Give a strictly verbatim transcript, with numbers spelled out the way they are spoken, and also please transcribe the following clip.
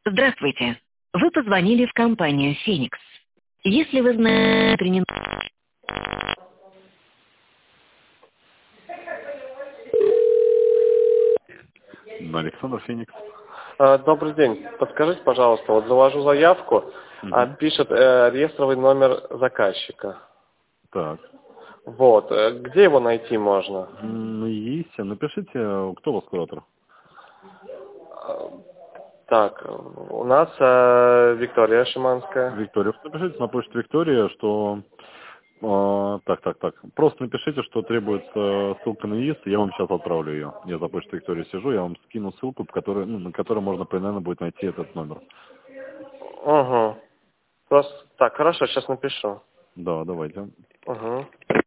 Здравствуйте. Вы позвонили в компанию «Феникс». Если вы знаете... Александр Феникс. А, Добрый день. Подскажите, пожалуйста, вот завожу заявку, а Мгм. пишет э, реестровый номер заказчика. Так. Вот. э, Где его найти можно? М, Есть. Напишите, кто у вас куратор? А, Так, у нас э, Виктория Шиманская. Виктория. Напишите на почту Виктория, что... а, так, так, так. Просто напишите, что требуется ссылка на ИИС, и я вам сейчас отправлю ее. Я за почтой Виктории сижу, я вам скину ссылку, по которой, ну, на которой можно примерно будет найти этот номер. Угу. Просто... Так, хорошо, сейчас напишу. Да, давайте. Угу.